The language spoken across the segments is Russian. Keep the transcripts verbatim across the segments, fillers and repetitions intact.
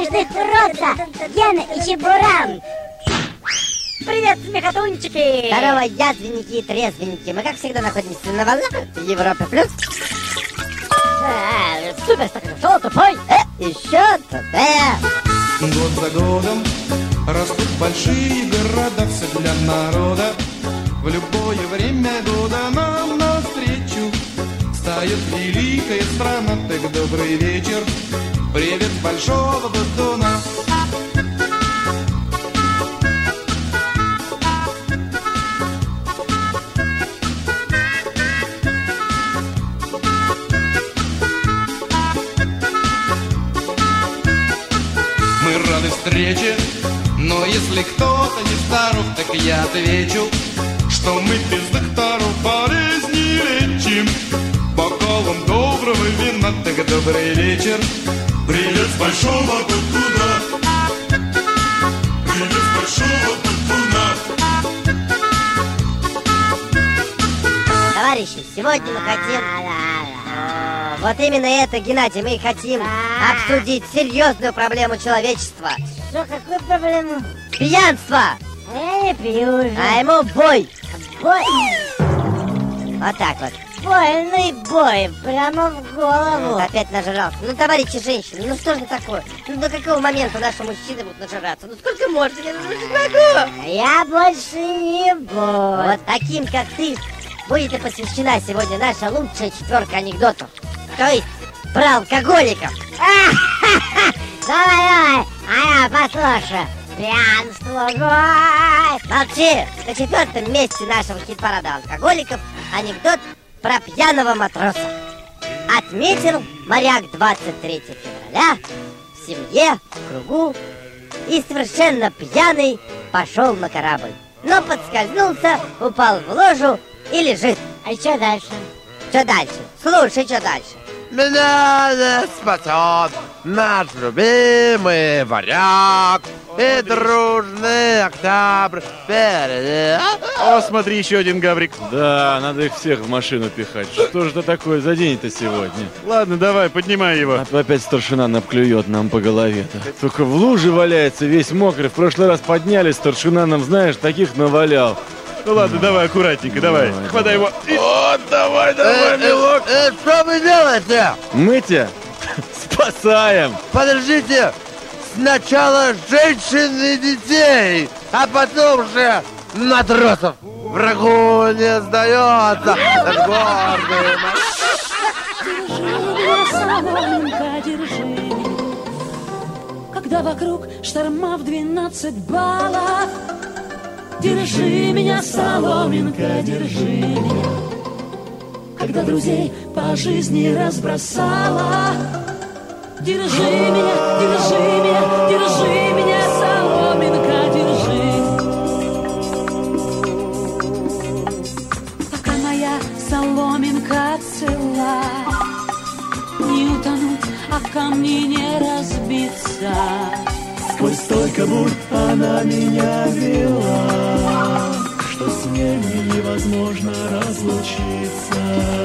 смешных уродца Гена и Чебуран. Привет, смехотунчики! Здорово, язвенники и трезвенники. Мы, как всегда, находимся на волнах Европы плюс. А, супер, что тупой? Э, еще тупее. Год за годом растут большие города, все для народа. В любое время года нам навстречу встает великая страна. Так добрый вечер, привет с большого батона. Мы рады встрече, но если кто-то не здоров, так я отвечу, что мы без докторов болезни лечим. Бокалом доброго вина, так добрый вечер, привет с большого батуна. Привет с большого батуна. Товарищи, сегодня мы хотим... Вот именно это, Геннадий, мы и хотим обсудить серьезную проблему человечества. Что, какую проблему? Пьянство! Я не пью уже. А ему бой! Бой! Вот так вот. Больный бой, прямо в голову. Вот опять нажрался. Ну, товарищи женщины, ну что же такое? Ну, до какого момента наши мужчины будут нажираться? Ну, сколько можно? Я ну, не могу! Я больше не буду. Вот таким, как ты, будет и посвящена сегодня наша лучшая четверка анекдотов. То есть про алкоголиков. Давай, давай, а я послушаю. Пьянство, бой. Молчи! На четвертом месте нашего хит-парада алкоголиков анекдот про пьяного матроса. Отметил моряк двадцать третьего февраля в семье, в кругу, и совершенно пьяный пошел на корабль. Но подскользнулся, упал в ложу и лежит. А что дальше? Что дальше? Слушай, что дальше? Меня не спасет наш любимый варяг и дружный октябрь впереди. О, смотри, еще один гаврик. Да, надо их всех в машину пихать. Что же это такое за день-то сегодня? Ладно, давай, поднимай его. А то опять старшина наплюет нам по голове-то. Только в луже валяется, весь мокрый. В прошлый раз подняли, старшина нам, знаешь, таких навалял. Ну ладно, давай аккуратненько, давай. давай Хватай давай. его. О, давай, давай, э, милок. Э, э, что вы делаете? Мы тебя спасаем. Подождите. Сначала женщин и детей, а потом же матросов. Врагу не сдается. Гордый. Соломенька, держи. Когда вокруг шторма в двенадцать баллов, держи меня, соломинка, держи меня. Когда друзей по жизни разбросала, держи меня, держи меня, держи меня, соломинка, держи. Пока моя соломинка цела, не утонуть, а камни не разбиться. Сквозь столько бурь она меня вела, что с ней невозможно разлучиться.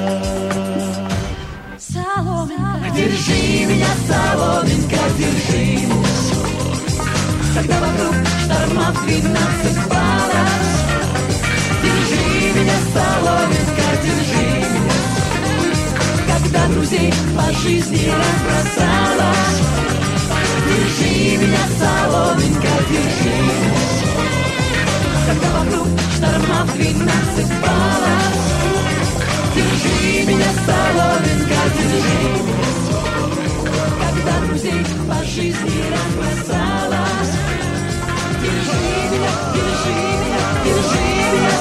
Соломинка, держи меня, соломинка, держи. Когда вокруг шторма в двенадцать баллов, держи меня, соломинка, держи. Когда друзей по жизни разбросала, держи меня, соломинка, держи. Когда вокруг шторма в двенадцать баллов, держи меня, соломинка, держи. Когда друзей по жизни разбросала, держи меня, держи меня, держи меня,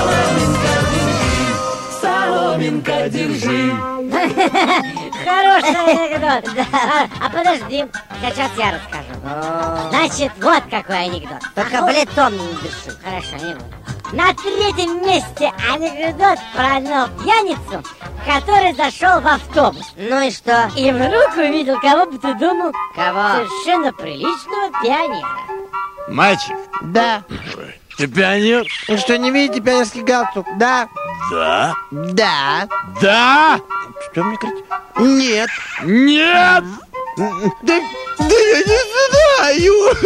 соломинка, держи. Соломинка, держи. Хороший анекдот. Да. А подожди, сейчас я расскажу. Значит, вот какой анекдот. Только в лицо мне не дыши. Хорошо, не буду. На третьем месте анекдот про одного пьяницу, который зашел в автобус. Ну и что? И вдруг увидел, кого бы ты думал? Кого? Совершенно приличного пионера. Мальчик. Да. Ты пионер? Вы что, не видите пионерский галстук? Да. Да. Да. Да. Что мне кричать? Нет. Нет. Да, да я не знаю.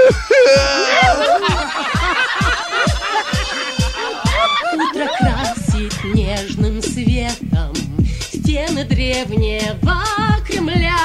Утро красит нежным светом стены древнего Кремля.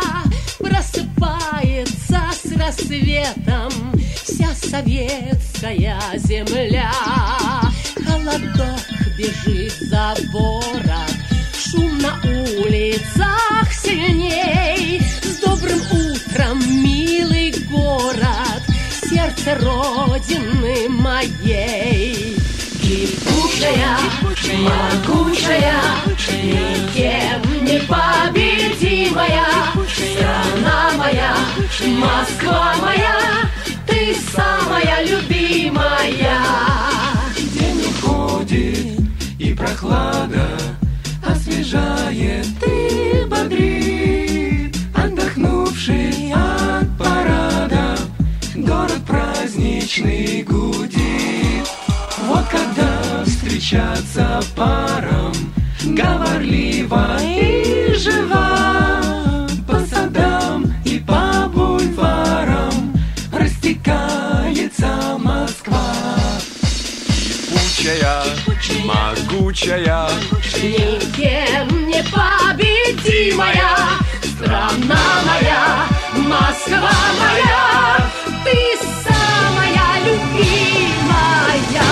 Просыпается с рассветом вся советская земля. Холодок бежит за ворот, шум на улицах сильней. С добрым утром, милый город, сердце родины моей. Кипучая, могучая, никем не победимая страна моя, Москва моя, ты самая любимая. День уходит, и прохлада освежает и бодрит. Отдохнувший от парада, город праздничный гудит. Вот когда встречаться парам, говорливо и живо, по садам и по бульварам растекается Москва. Кипучая, могучая, никем не победимая страна моя, Москва моя, ты самая любимая.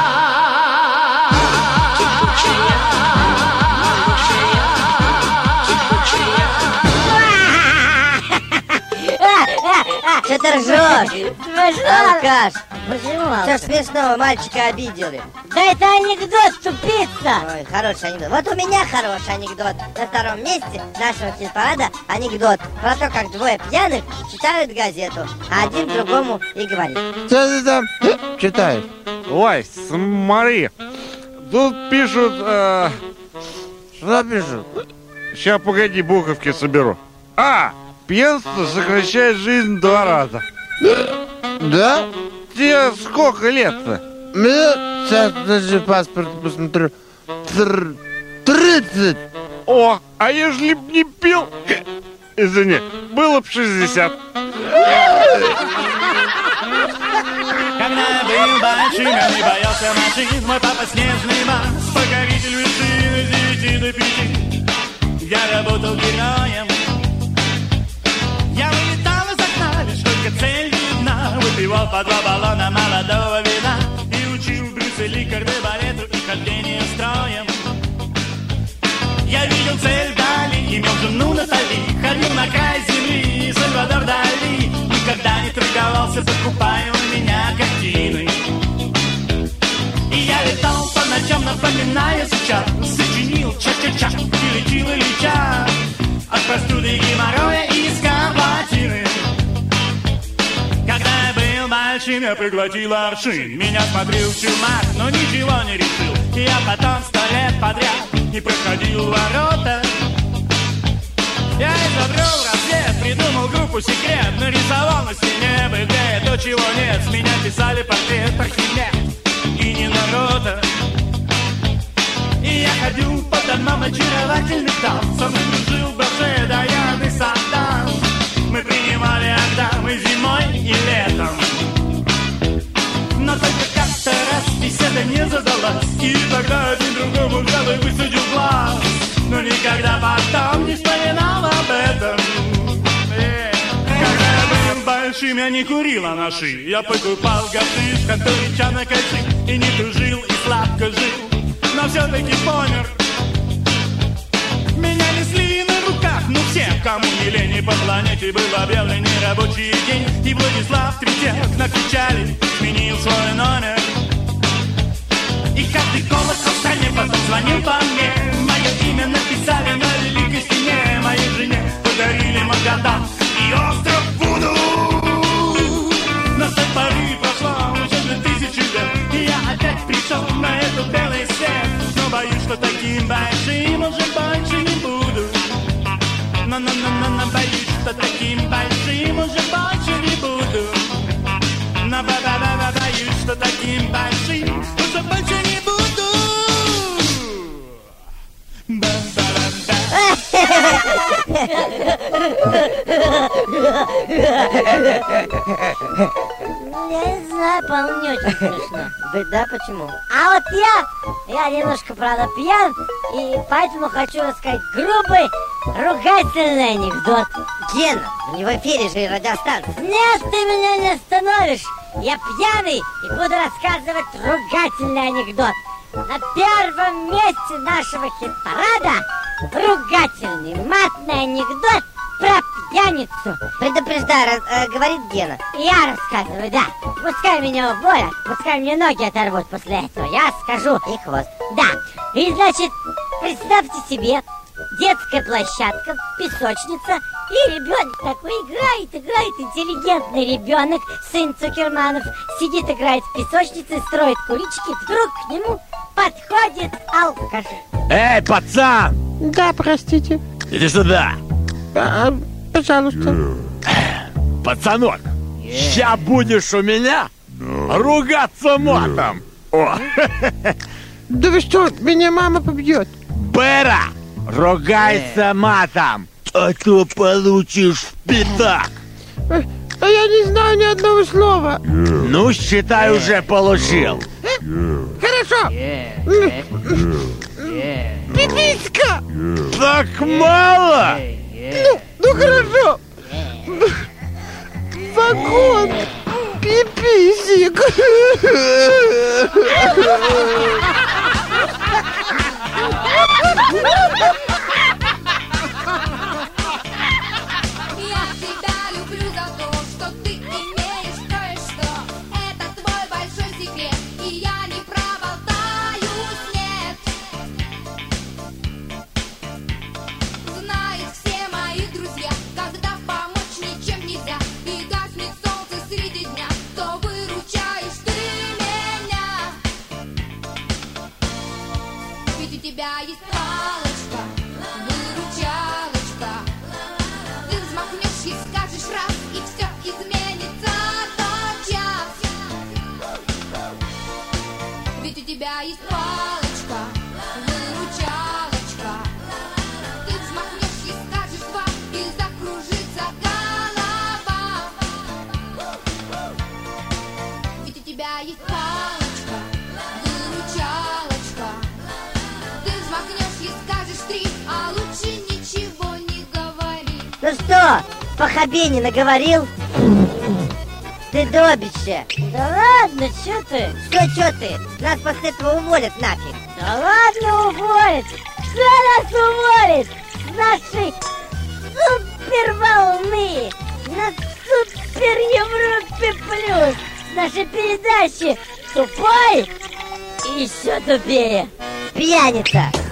Что ты ржешь? Смешно. Алкаш, Почему? что смешного, мальчика обидели? Да это анекдот, тупица. Ой, хороший анекдот. Вот у меня хороший анекдот. На втором месте нашего хит-парада анекдот про то, как двое пьяных читают газету, а один другому и говорит: Что ты там читаешь? Ой, смотри, тут пишут, э, Что пишут? сейчас погоди, буковки соберу. А, пьянство сокращает жизнь в два раза. Да? Тебе сколько лет-то? Мне сейчас даже паспорт посмотрю. Тр- Тридцать. О, а ежели б не пил, извини, было б шестьдесят. Когда я был большим, я не боялся машин. Мой папа снежный Марс, покоритель вершины с девяти до пяти. Я работал героем. Я вылетал из окна, лишь только цель видна. Выпивал по два баллона молодого вина и учил Брюсселя кардебалету и хождение строем. Я видел цель вдали, имел жену Натали, ходил на край земли, Сальвадор Дали. Никогда не торговался, закупая у меня картины. И я летал по ночам, напоминая сейчас, сочинил ча-ча-ча, и летил и леча от простуды, геморроя и скарлатины. Когда я был большим, я проглотил аршин. Меня смотрел чумак, но ничего не решил. И я потом сто лет подряд не проходил ворота. Я изобрел рассвет, придумал группу секрет, нарисовал на стене бэ дэ то, чего нет. С меня писали портрет Архимед и не народа. И я ходил по домам очаровательных дам. Со мной жил Боже, Даян и Саддам. Мы принимали отдам и зимой, и летом. Но только как-то раз беседа не задалась, и тогда один другому взял и высадил глаз. Но никогда потом не вспоминал об этом. э, Когда я был большим, я не курил анаши. Я покупал гашиш, который чана качи. И не дружил, и сладко жил, но все-таки помер. Меня несли на руках, ну всем, кому не лень, по планете был объявлен нерабочий день. И Владислав Третьяк на печали сменил свой номер. И каждый голос в стране потом звонил по мне. Мое имя написали на великой стене. Моей жене подарили Магадан и остров Вуду. Но с той поры прошло уже две тысячи лет, и я опять пришел на этот белый свет. Но боюсь, что таким большим уже больше не буду. Но-но-но-но, боюсь, что таким большим уже больше не буду. Но ба-ба-ба-ба, боюсь, что таким большим уже больше не буду. Ба-ба-ба-ба. Ну, я не знаю, по-моему, не очень смешно. Да, да, почему? А вот я, я немножко, правда, пьян, и поэтому хочу рассказать грубый, ругательный анекдот. Гена, не в эфире же радиостанция. Нет, ты меня не остановишь. Я пьяный и буду рассказывать ругательный анекдот. На первом месте нашего хит-парада ругательный, матный анекдот про пьяницу. Предупреждаю, раз- э, говорит Гена. Я рассказываю, да. Пускай меня уволят, пускай мне ноги оторвут после этого. Я скажу. И хвост. Да. И, значит, представьте себе, детская площадка, песочница, и ребенок такой играет, играет, интеллигентный ребенок, сын Цукерманов, сидит, играет в песочнице, строит кулички, вдруг к нему подходит алкаш. Эй, пацан! Да, простите. Иди сюда! А, пожалуйста. Пацанок, ща будешь у меня ругаться матом! О! Да вы что, меня мама побьет? Бэра, ругайся матом, а то получишь в пятак! А, а я не знаю ни одного слова. Ну, считай, уже получил. Хорошо. Пиписька. Так мало? Ну, ну хорошо. Вагон пиписик. Я тебя люблю за то, что ты имеешь кое-что. Это твой большой секрет, и я не проболтаюсь, нет. Знают все мои друзья, когда помочь ничем нельзя, и гаснет солнце среди дня, то выручаешь ты меня. Ведь у тебя есть палочка, выручалочка. Ты взмахнешь и скажешь раз, и все изменится тотчас. Ведь у тебя есть палочка, выручалочка. Ты взмахнешь и скажешь два, и закружится голова. Ведь у тебя есть палочка, выручалочка. Ты взмахнешь и скажешь три, а лучше ничего не говори. Ну что, по хабе наговорил? Ты добище. Да ладно, чё ты? Что, чё ты? Нас после этого уволят нафиг. Да ладно, уволит. Кто нас уволит? С нашей суперволны на Супер Европе Плюс. С нашей передачи «Тупой» и еще тупее. Пьяница.